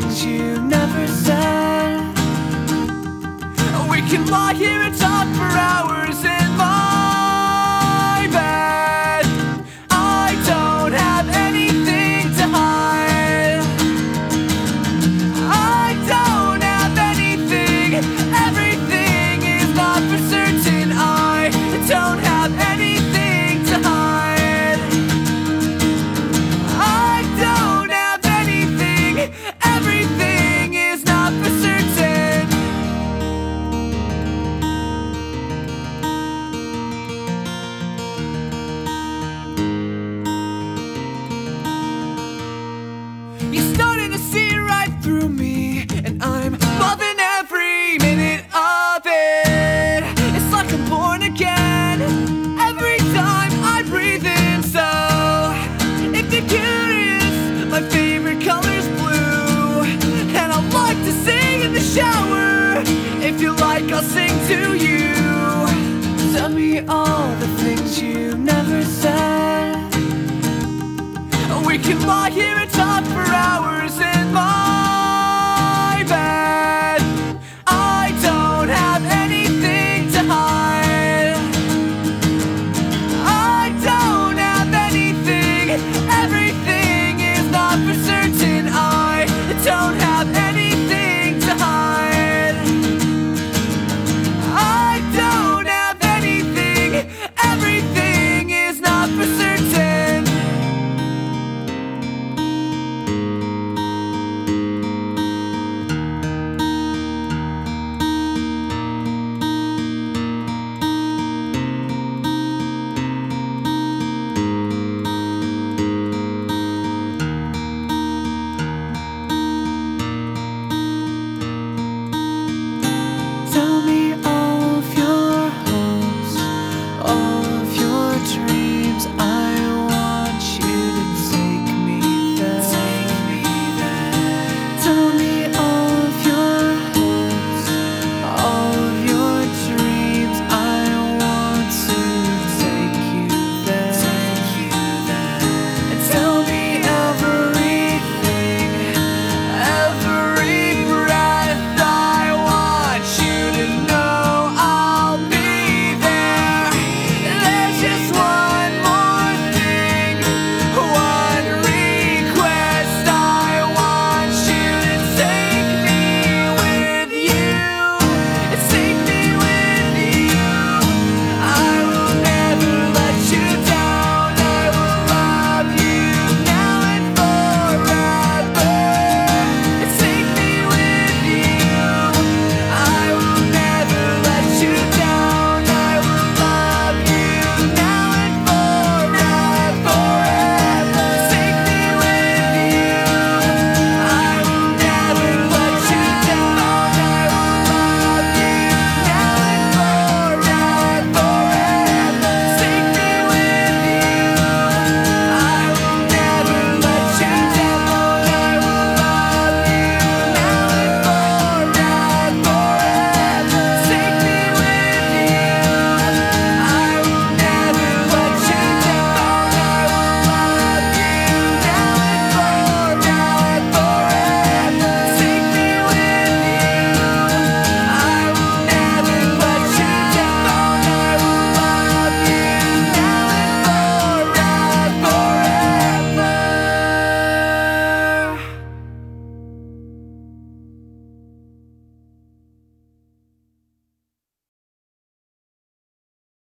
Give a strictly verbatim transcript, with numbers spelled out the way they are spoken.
things you never said. We can lie here and talk for hours in my bed. I don't have anything to hide. I don't have anything. Everything is not for certain. I don't have anything to hide. I don't have anything. Everything is not for certain. You're starting to see right through me, and I'm loving every minute of it. It's like I'm born again every time I breathe in. So, if you're curious, my favorite color's blue, and I like to sing in the shower. If you like, I'll sing to you. Tell me all the things you never said. We can lie here